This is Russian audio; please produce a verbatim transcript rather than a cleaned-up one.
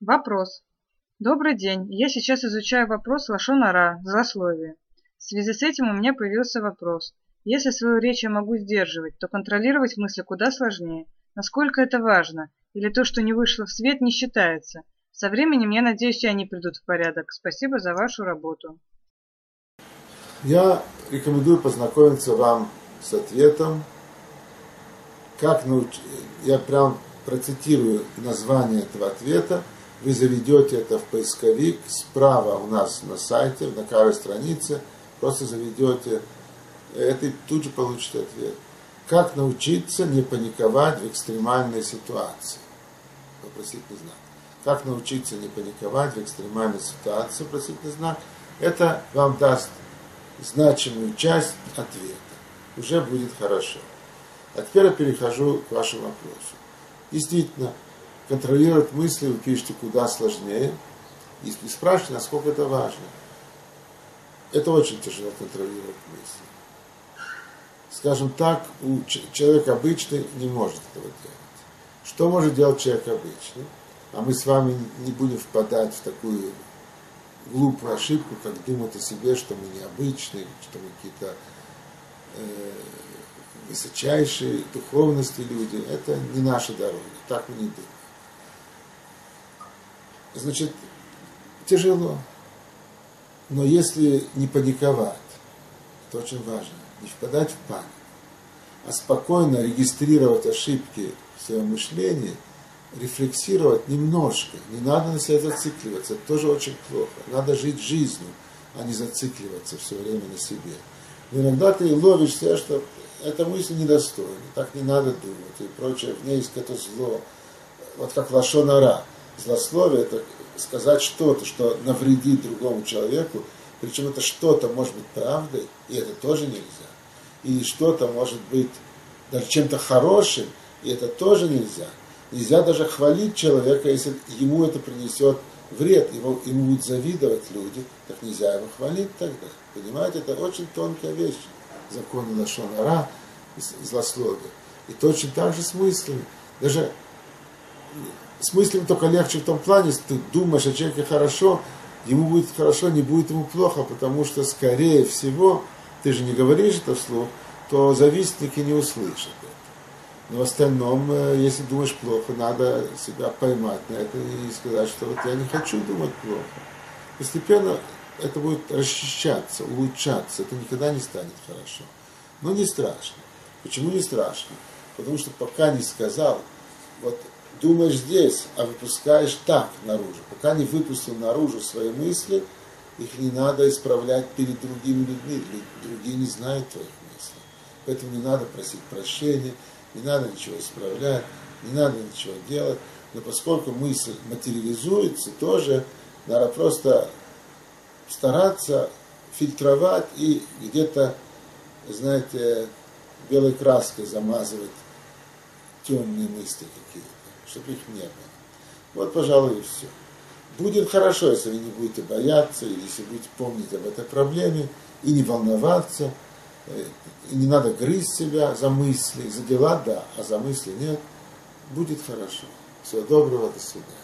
Вопрос. Добрый день. Я сейчас изучаю вопрос лашон ара, злословие. В связи с этим у меня появился вопрос. Если свою речь я могу сдерживать, то контролировать мысли куда сложнее. Насколько это важно? Или то, что не вышло в свет, не считается? Со временем, я надеюсь, и они придут в порядок. Спасибо за вашу работу. Я рекомендую познакомиться вам с ответом. Как научить? Я прям процитирую название этого ответа. Вы заведете это в поисковик, справа у нас на сайте, на каждой странице, просто заведете это и тут же получите ответ. Как научиться не паниковать в экстремальной ситуации? Вопросительный знак. Как научиться не паниковать в экстремальной ситуации? Вопросительный знак. Это вам даст значимую часть ответа. Уже будет хорошо. А теперь я перехожу к вашему вопросу. Действительно, контролировать мысли вы пишете куда сложнее. И спрашиваете, насколько это важно. Это очень тяжело контролировать мысли. Скажем так, у человек обычный не может этого делать. Что может делать человек обычный? А мы с вами не будем впадать в такую глупую ошибку, как думать о себе, что мы необычные, что мы какие-то э, высочайшие духовности люди. Это не наша дорога, так мы не думаем. Значит, тяжело. Но если не паниковать, это очень важно, не впадать в панику, а спокойно регистрировать ошибки в своем мышлении, рефлексировать немножко. Не надо на себя зацикливаться, это тоже очень плохо. Надо жить жизнью, а не зацикливаться все время на себе. Но иногда ты ловишь себя, что эта мысль недостойна, так не надо думать и прочее, в ней есть какое-то зло. Вот как лашон ара. Злословие – это сказать что-то, что навредит другому человеку, причем это что-то может быть правдой, и это тоже нельзя. Или что-то может быть даже чем-то хорошим, и это тоже нельзя. Нельзя даже хвалить человека, если ему это принесет вред, его, ему будут завидовать люди, так нельзя его хвалить тогда. Понимаете, это очень тонкая вещь, законы лашон ара, злословие. И точно так же с мыслями. Даже с мыслями только легче в том плане, если ты думаешь о человеке хорошо, ему будет хорошо, не будет ему плохо, потому что, скорее всего, ты же не говоришь это вслух, то завистники не услышат это. Но в остальном, если думаешь плохо, надо себя поймать на это и сказать, что вот я не хочу думать плохо. Постепенно это будет расчищаться, улучшаться, это никогда не станет хорошо. Но не страшно. Почему не страшно? Потому что пока не сказал, вот думаешь здесь, а выпускаешь так наружу. Пока не выпустил наружу свои мысли, их не надо исправлять перед другими людьми. Другие не знают твоих мыслей. Поэтому не надо просить прощения, не надо ничего исправлять, не надо ничего делать. Но поскольку мысль материализуется, тоже надо просто стараться фильтровать и где-то, знаете, белой краской замазывать темные мысли какие-то, чтобы их не было. Вот, пожалуй, и все. Будет хорошо, если вы не будете бояться, или если будете помнить об этой проблеме, и не волноваться, и не надо грызть себя за мысли, за дела, да, а за мысли нет. Будет хорошо. Всего доброго, до свидания.